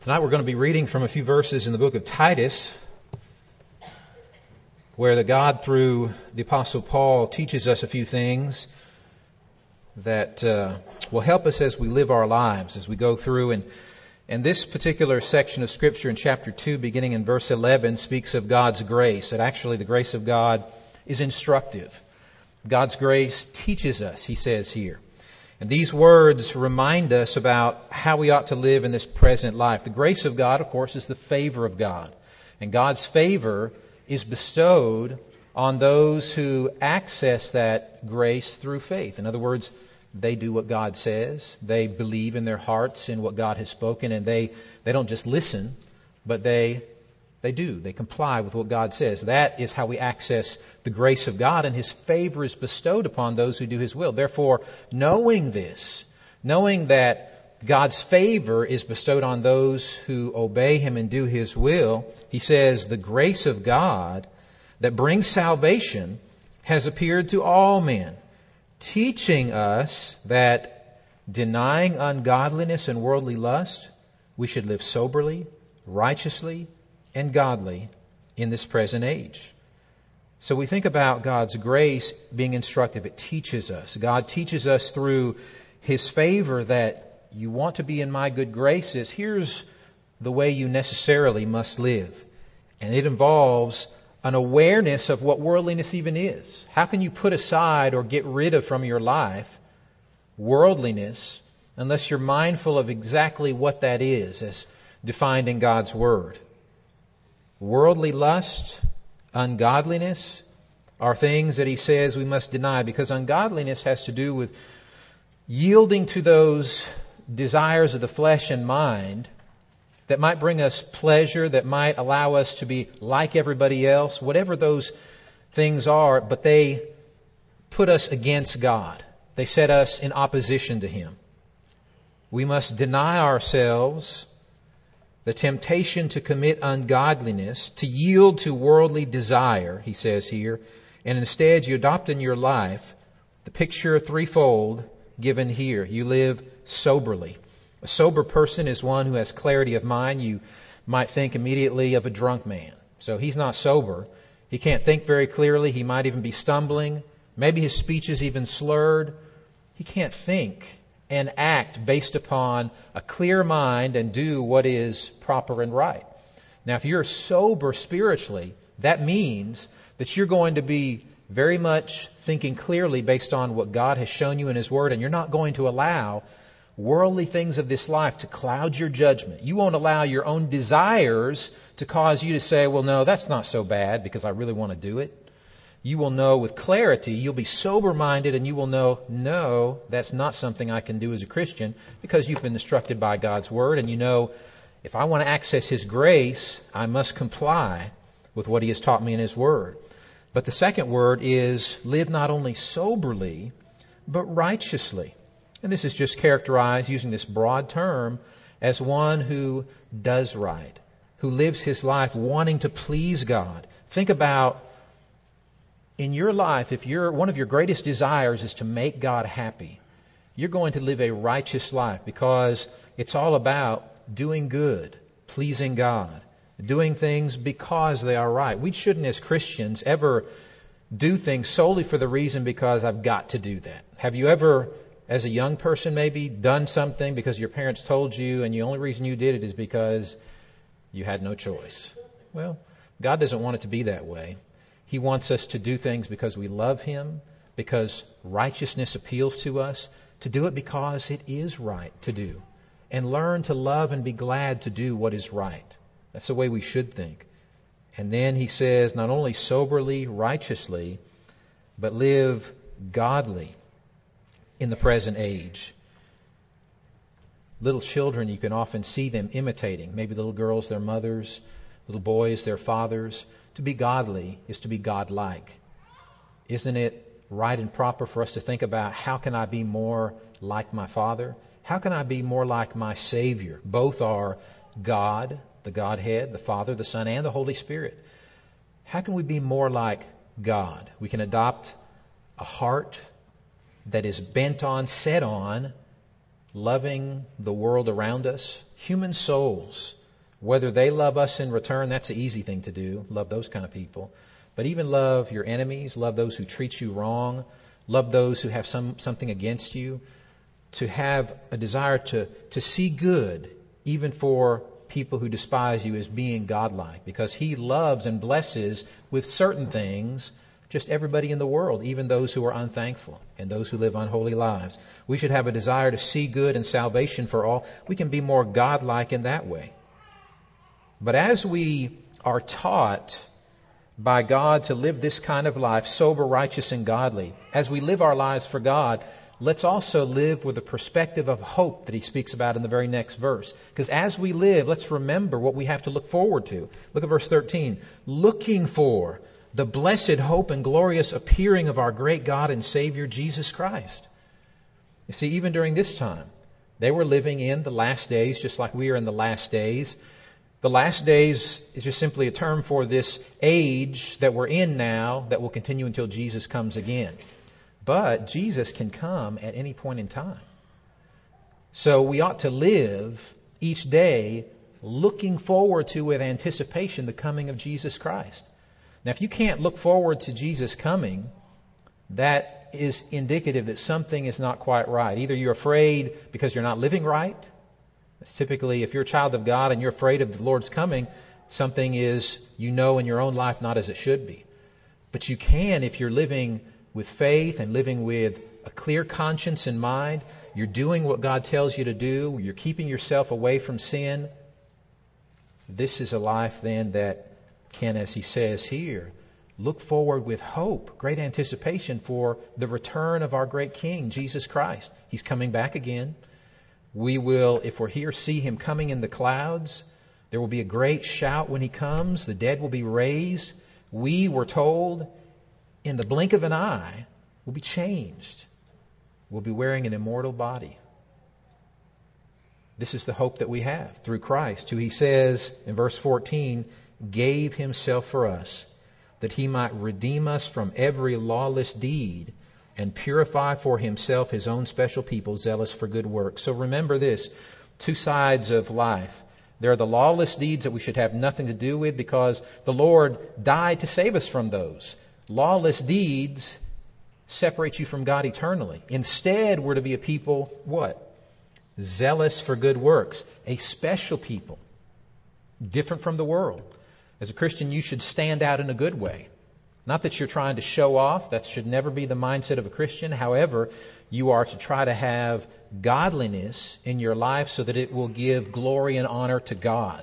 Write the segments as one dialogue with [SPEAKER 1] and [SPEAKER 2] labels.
[SPEAKER 1] Tonight we're going to be reading from a few verses in the book of Titus, where God, through the Apostle Paul, teaches us a few things that will help us as we live our lives, as we go through. And this particular section of Scripture in chapter 2, beginning in verse 11, speaks of God's grace, that actually the grace of God is instructive. God's grace teaches us, he says here. And these words remind us about how we ought to live in this present life. The grace of God, of course, is the favor of God. And God's favor is bestowed on those who access that grace through faith. In other words, they do what God says. They believe in their hearts in what God has spoken. And they don't just listen, but they do. They comply with what God says. That is how we access the grace of God, and His favor is bestowed upon those who do His will. Therefore, knowing this, knowing that God's favor is bestowed on those who obey Him and do His will, he says, the grace of God that brings salvation has appeared to all men, teaching us that denying ungodliness and worldly lust, we should live soberly, righteously, and godly in this present age. So we think about God's grace being instructive. It teaches us. God teaches us through His favor that you want to be in my good graces. Here's the way you necessarily must live. And it involves an awareness of what worldliness even is. How can you put aside or get rid of from your life worldliness unless you're mindful of exactly what that is as defined in God's Word? Worldly lust, ungodliness are things that he says we must deny, because ungodliness has to do with yielding to those desires of the flesh and mind that might bring us pleasure, that might allow us to be like everybody else, whatever those things are, but they put us against God. They set us in opposition to Him. We must deny ourselves the temptation to commit ungodliness, to yield to worldly desire, he says here, and instead you adopt in your life the picture threefold given here. You live soberly. A sober person is one who has clarity of mind. You might think immediately of a drunk man. So he's not sober. He can't think very clearly. He might even be stumbling. Maybe his speech is even slurred. He can't think and act based upon a clear mind and do what is proper and right. Now, if you're sober spiritually, that means that you're going to be very much thinking clearly based on what God has shown you in His Word, and you're not going to allow worldly things of this life to cloud your judgment. You won't allow your own desires to cause you to say, well, no, that's not so bad because I really want to do it. You will know with clarity, you'll be sober-minded, and you will know, no, that's not something I can do as a Christian, because you've been instructed by God's Word, and you know, if I want to access His grace, I must comply with what He has taught me in His Word. But the second word is live not only soberly, but righteously. And this is just characterized, using this broad term, as one who does right, who lives his life wanting to please God. Think about, in your life, if one of your greatest desires is to make God happy, you're going to live a righteous life, because it's all about doing good, pleasing God, doing things because they are right. We shouldn't, as Christians, ever do things solely for the reason because I've got to do that. Have you ever, as a young person maybe, done something because your parents told you, and the only reason you did it is because you had no choice? Well, God doesn't want it to be that way. He wants us to do things because we love Him, because righteousness appeals to us, to do it because it is right to do, and learn to love and be glad to do what is right. That's the way we should think. And then he says, not only soberly, righteously, but live godly in the present age. Little children, you can often see them imitating. Maybe little girls, their mothers, little boys, their fathers. To be godly is to be godlike. Isn't it right and proper for us to think about, how can I be more like my Father? How can I be more like my Savior? Both are God, the Godhead, the Father, the Son, and the Holy Spirit. How can we be more like God? We can adopt a heart that is bent on, set on loving the world around us, human souls, whether they love us in return, that's an easy thing to do, love those kind of people. But even love your enemies, love those who treat you wrong, love those who have something against you, to have a desire to see good, even for people who despise you, as being godlike, because He loves and blesses with certain things just everybody in the world, even those who are unthankful and those who live unholy lives. We should have a desire to see good and salvation for all. We can be more godlike in that way. But as we are taught by God to live this kind of life, sober, righteous, and godly, as we live our lives for God, let's also live with a perspective of hope that He speaks about in the very next verse. Because as we live, let's remember what we have to look forward to. Look at verse 13. Looking for the blessed hope and glorious appearing of our great God and Savior, Jesus Christ. You see, even during this time, they were living in the last days, just like we are in the last days. The last days is just simply a term for this age that we're in now that will continue until Jesus comes again. But Jesus can come at any point in time. So we ought to live each day looking forward to, with anticipation, the coming of Jesus Christ. Now, if you can't look forward to Jesus coming, that is indicative that something is not quite right. Either you're afraid because you're not living right. That's typically, if you're a child of God and you're afraid of the Lord's coming, something is, in your own life, not as it should be. But you can, if you're living with faith and living with a clear conscience in mind, you're doing what God tells you to do, you're keeping yourself away from sin. This is a life then that can, as he says here, look forward with hope, great anticipation for the return of our great King, Jesus Christ. He's coming back again. We will, if we're here, see Him coming in the clouds. There will be a great shout when He comes. The dead will be raised. We were told, in the blink of an eye, will be changed. We'll be wearing an immortal body. This is the hope that we have through Christ, who He says in verse 14, gave Himself for us, that He might redeem us from every lawless deed and purify for Himself His own special people, zealous for good works. So remember this, two sides of life. There are the lawless deeds that we should have nothing to do with, because the Lord died to save us from those. Lawless deeds separate you from God eternally. Instead, we're to be a people, what? Zealous for good works. A special people. Different from the world. As a Christian, you should stand out in a good way. Not that you're trying to show off. That should never be the mindset of a Christian. However, you are to try to have godliness in your life so that it will give glory and honor to God.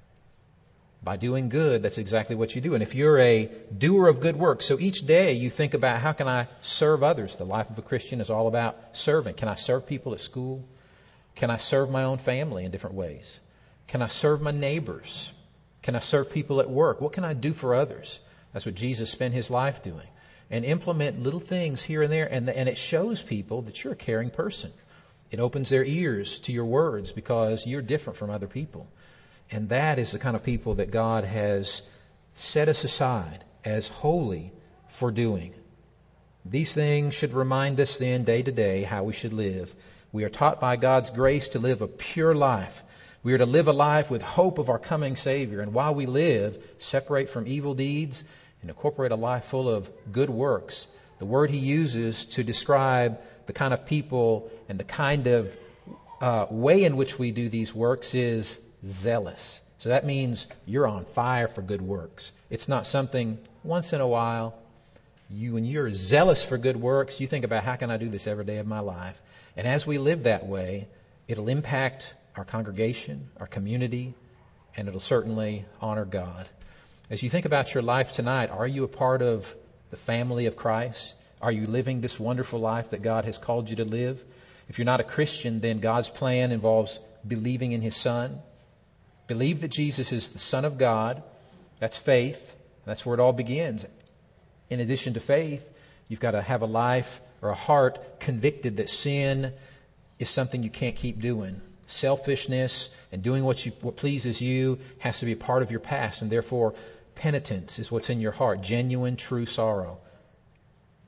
[SPEAKER 1] By doing good, that's exactly what you do. And if you're a doer of good work, so each day you think about, how can I serve others? The life of a Christian is all about serving. Can I serve people at school? Can I serve my own family in different ways? Can I serve my neighbors? Can I serve people at work? What can I do for others? That's what Jesus spent His life doing. And implement little things here and there, and it shows people that you're a caring person. It opens their ears to your words because you're different from other people. And that is the kind of people that God has set us aside as holy for doing. These things should remind us then day to day how we should live. We are taught by God's grace to live a pure life. We are to live a life with hope of our coming Savior. And while we live, separate from evil deeds and incorporate a life full of good works. The word he uses to describe the kind of people and the kind of way in which we do these works is zealous. So that means you're on fire for good works. It's not something once in a while. When you're zealous for good works, you think about, how can I do this every day of my life? And as we live that way, it'll impact our congregation, our community, and it'll certainly honor God. As you think about your life tonight, are you a part of the family of Christ? Are you living this wonderful life that God has called you to live? If you're not a Christian, then God's plan involves believing in His Son. Believe that Jesus is the Son of God. That's faith. That's where it all begins. In addition to faith, you've got to have a life or a heart convicted that sin is something you can't keep doing. Selfishness and doing what pleases you has to be a part of your past, and therefore penitence is what's in your heart, genuine, true sorrow.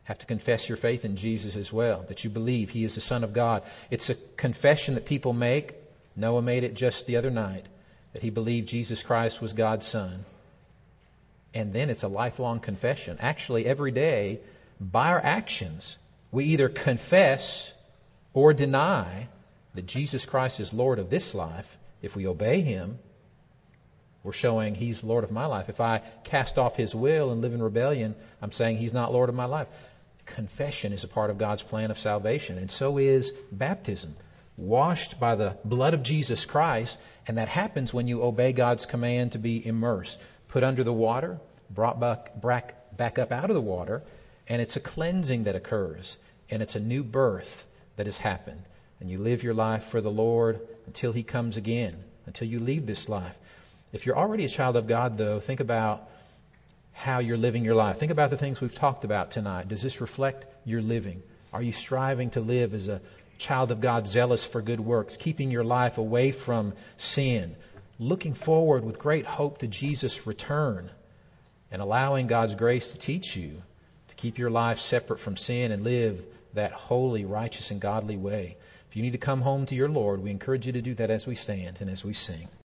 [SPEAKER 1] have to confess your faith in Jesus as well, that you believe He is the Son of God. It's a confession that people make. Noah made it just the other night, that he believed Jesus Christ was God's Son. And then it's a lifelong confession. Actually, every day, by our actions, we either confess or deny that Jesus Christ is Lord of this life. If we obey Him, we're showing He's Lord of my life. If I cast off His will and live in rebellion, I'm saying He's not Lord of my life. Confession is a part of God's plan of salvation, and so is baptism. Washed by the blood of Jesus Christ, and that happens when you obey God's command to be immersed. Put under the water, brought back up out of the water, and it's a cleansing that occurs, and it's a new birth that has happened. And you live your life for the Lord until He comes again, until you leave this life. If you're already a child of God, though, think about how you're living your life. Think about the things we've talked about tonight. Does this reflect your living? Are you striving to live as a child of God, zealous for good works, keeping your life away from sin, looking forward with great hope to Jesus' return, and allowing God's grace to teach you to keep your life separate from sin and live that holy, righteous, and godly way? If you need to come home to your Lord, we encourage you to do that as we stand and as we sing.